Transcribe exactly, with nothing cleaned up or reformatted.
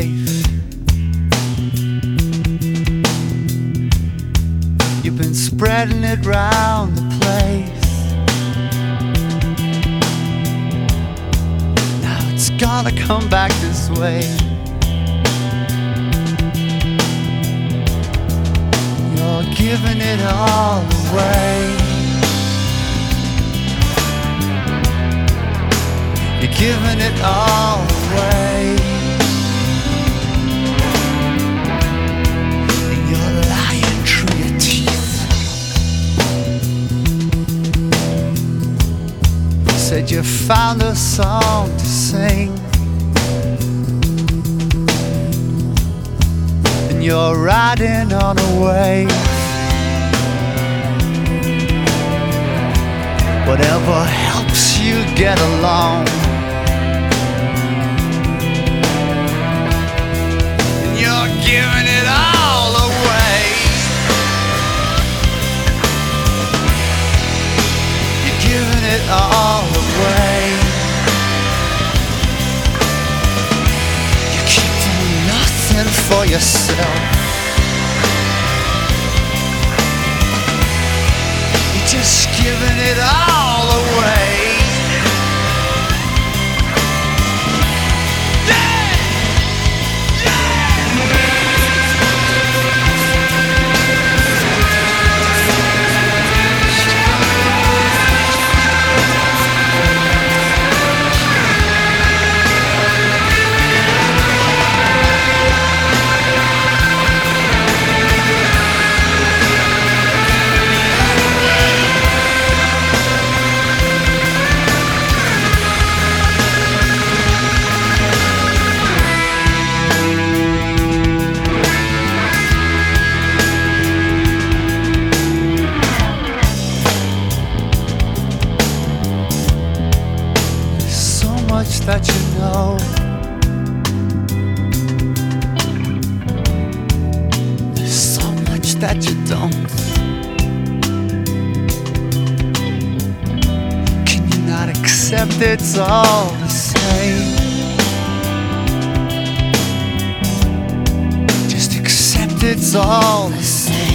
safe. You've been spreading it round the place. Now it's gonna come back this way. You're giving it all away. You're giving it all away. And you're lying through your teeth. You said you found a song to sing, and you're riding on a wave. Whatever helps you get along. You're giving it all away. You're giving it all away. You're keeping nothing for yourself. You're just giving it all away. That you know, there's so much that you don't. Can you not accept it's all the same? Just accept it's all the same.